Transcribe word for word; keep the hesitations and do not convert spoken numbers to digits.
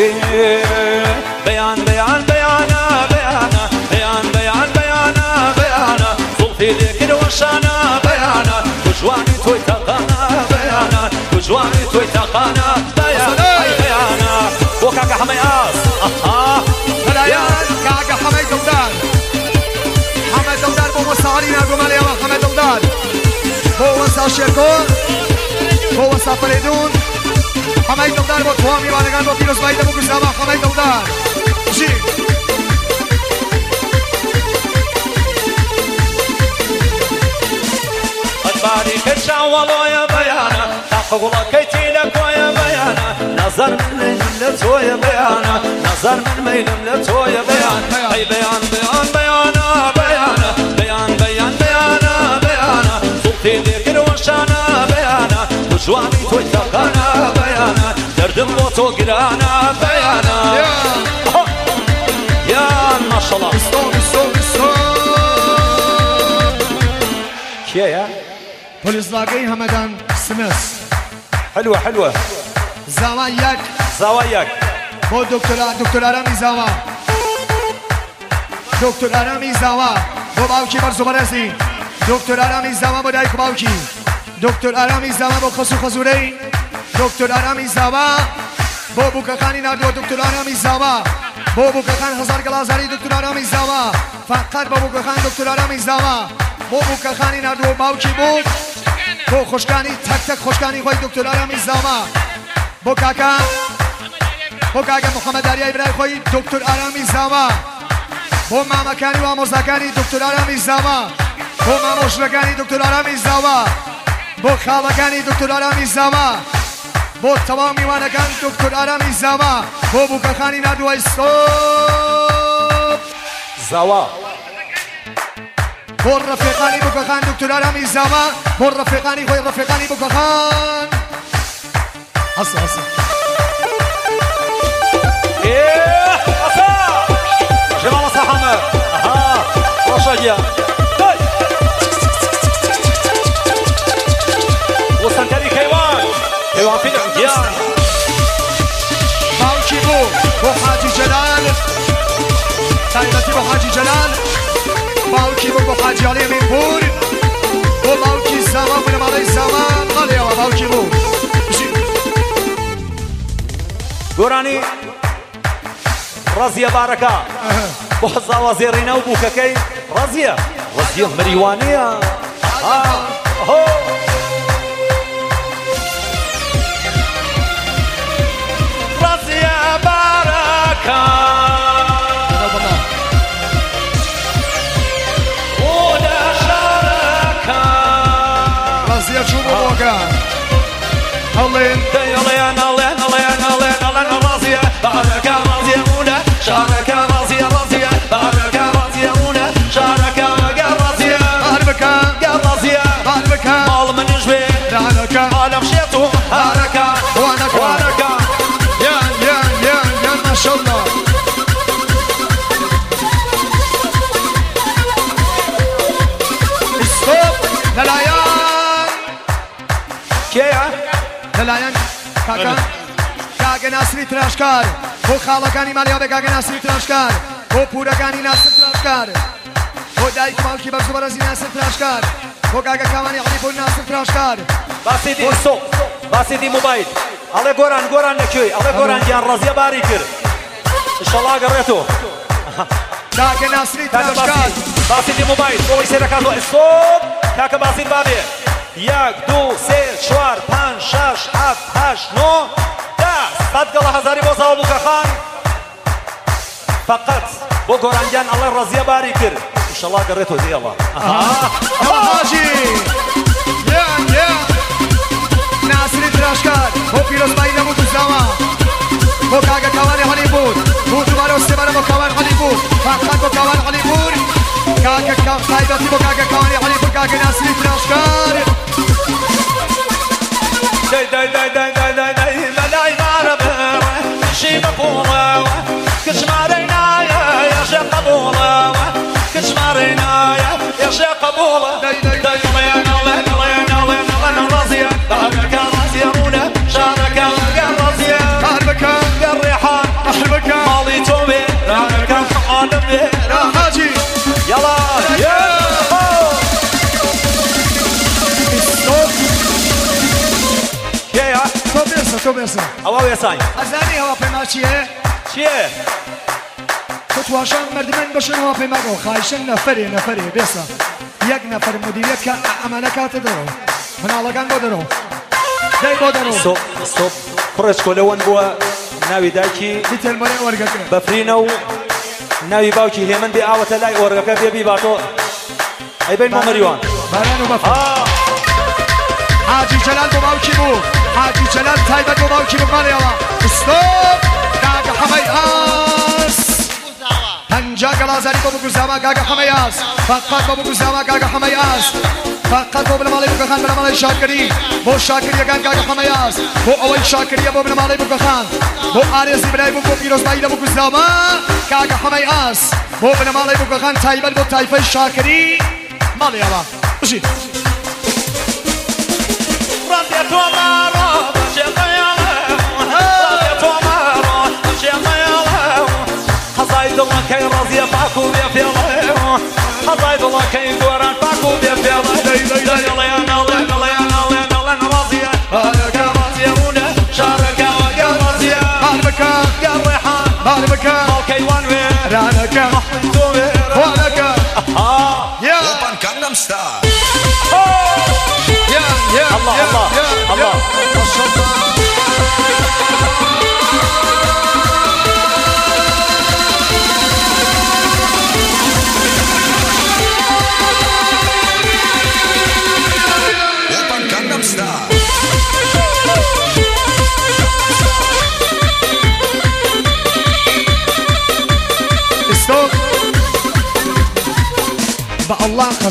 بيان بيان بيانا بيانا بيان بيان بيانا بيانا صوفي لك الوشانا بيانا وجواني توي تقانا بيانا وجواني توي تقانا بيانا بيانا وكاكا حمياس اها بيان كاكا حمي دودان حمي دودان بو مسارينا قمالي حمي دودان بو وسا شيركون بو وسا فريدون حمي دودان بو توامي وانگان بو پیروز باید بو گزاما حمي دودان جي باري كرشا والله يا بيانا تحقق كيتي لك ويا بيانا نظر من ميلم يا بيانا نظر من ميلم يا بيانا اي بيان بيان بيانا بيانا بيان بيان بيانا بيانا صوتي ذيك الوشانا بيانا وجواني تويتقانا بيانا درد الموتو قرانا بيانا يا ما شاء الله بستو بستو بستو كيا يا پلیسلاگەی هەمەدان سمس حلوة حلوة زاوا یەک زاوا یەک بۆ دکتۆر ئارامی زاوا دکتۆر ئارامی زاوا بۆ باوکی بەرز و بەرەزی دکتۆر ئارامی زاوا بۆ دایک و باوکی دکتۆر ئارامی زاوا بۆ خەسوو خەزوورەی دکتۆر ئارامی زاوا بۆ بووکەکانی نردووە دکتۆر ئارامی زاوا بۆ بووکەکان هەزار گەڵازاری دکتۆر ئارامی زاوا فقط بۆ بووکەکان دکتۆر ئارامی زاوا بۆ بووکەکانی نردووە باوکی بوو بۆ خۆشکانی تەک تەک خۆشکانی خۆی دکتۆر ئارامی زاوا بۆ کاکە بۆ کاکە محەممەد داریای برای خۆی دکتۆر ئارامی زاوا بۆ مامەکانی و ئامۆزاکانی دکتۆر ئارامی زاوا بۆ مامۆژنەکانی دکتۆر ئارامی زاوا بۆ خاڵەکانی دکتۆر ئارامی زاوا بۆ تەواو میوانەکان دکتۆر ئارامی زاوا بۆ بووکەکانی نردووە ئیسۆپ زاوا بۆ ڕەفیقانی بووکەکان دکتۆر ئارامی زاوا بۆ ڕەفیقانی خۆی ڕەفیقانی بووکەکان هەسە هەسە ايه هەسە جمال صحمة اها ڕۆژەگیە وسنتري كيوان كيوان في العجيان باوکی بوو بۆ حاجی جەلال تایبەتی بۆ حاجی جەلال باوکی بوو بۆ حاجی عەلی ئەمینپور بۆ باوکی زاوا بنەماڵەی زاوا مەڵێەوە باوکی بوو گۆرانی ڕەزیە بارەکە بۆ زاوا زێڕینە و بووکەکەی ڕەزیە ڕەزیە مەریوانەیە ڕەزیە بارەکە ڕەزیە چوو بۆ بۆکە هەڵێن دەیڵێن هەڵێن هەڵێن هەڵێن هەڵێن ڕەزیە بارەکە ڕەزیە مونە شارەکە ڕەزیە ڕەزیە بارەکە ڕەزیە مونە شارەکە گە ڕەزیە هەر بکە گە ڕەزیە هەر بکە ماڵ منیش بێ دانەکە عالەم شێت و هارەکە وانەکە وانەکە یان یان یان یان ماشەڵڵا ئیسۆپ لەلایەن کێیە؟ لەلایەن کاکە کاگە ناسری تراشکار بۆ خاڵەکانی مالیاوێ کاگە ناسری تراشکار بۆ پورەکانی ناسر تراشکار بۆ دایک باوکی بەرز و بەرەزی ناسر تراشکار بۆ کاگە کاوانی عەلیپور ناسر تراشکار باسی دی سۆ باسی دی موبایل ئەڵێ گۆران گۆران نەکوێی ئەڵێ گۆران گیان ڕەزیە باری کرد ئینشەڵڵا گەڕێتەوە کاگە ناسری تراشکار باسی دی موبایل بۆی سێرەکاتەوە ئیسۆپ کاکە باسی بابێ یەک دوو سێ چوار پەنج شەش هەفت هەشت نۆ دە سەد گەڵە هەزاری بۆ زاوا بووکەخان فەقەت بۆ گۆرانگیان ئەڵێ ڕەزیە باری کرد ئینشەڵڵا گەڕێتەوە دێڵە ئەوە حاجی یان یان ناسری تراشکار بۆ پیرۆزبایی نەبوو تو زاوا بۆ کاگە کاوانی عەلیپور بۆ دووبارە و سێبارە بۆ کاوان عەلیپور فەقەت بۆ کاوان عەلیپور کاگە تایبەتی بۆ کاگە کاوانی عەلیپور کاگە ناسری تراشکار دای دای دای دای دای دای دای مەلای مارە بڕە شی بەپۆڵەوە کچمارەینایە یەشێ قەبوڵەوە کچمارەینایە یەشێ قەبوڵە دەیڵێن ئەڵێن ئەڵێن ئەڵێن ئەڵێن ڕەزیە بارەکە ڕەزیە مونە شارەکە گە ڕەزیە هەر بکە گە ڕێحان دميرة حاجي يلا يلا يا تو برسه تو برسه هوا ويساي ازانی هوا پیما چیه؟ چیه تو تواشان مردمان بشن هوا پیما گو خواهشن نفری نفری برسه یک نفر مدیریت که امانه کات درو من آلگان بو درو دی بو درو صوب صوب كرش كولون بوا ناوي داكي دیتل مره ورگه بفرينو ناوي باوكي هيمن دي آوة لاي ورقا بيبي باتو اي بين ممريوان بارانو بفر آه حاجی جلال بو باوکی بو حاجی جلال تایبت بو باوکی بو مالی آوا استوب گاگا حمی آس هنجا گلازاری بو بگوزاما گاگا حمی آس فقط بو بگوزاما گاگا حمی آس فقط بو بلمالی بو کخان بلمالی شاکری بو شاکری گان گاگا حمی آس بو اوی شاکری بو بلمالی بو کخان بو آریزی برای بو بو پیروز بایده بو بگوزاما گاگا حمی آس بو بلمالی بو کخان تایبت بو تایفه شاکری مالی آوا بشید رضي تومارو شيطيالو رضي تومارو شيطيالو خزايد الله كي رضي باكو بيفيالو خزايد الله كي دوران باكو بيفيالو يلا يا نالي يلا يا نالي نالي رضي هذاك رضي هنا شارك يا رضي هالبك يا الريحان هالبك الكيوان وين رانك محمد وين هالك يا Open Gangnam Style. يا يا الله يا الله يا الله ما شاء الله Open Gangnam Style. استوب بقى الله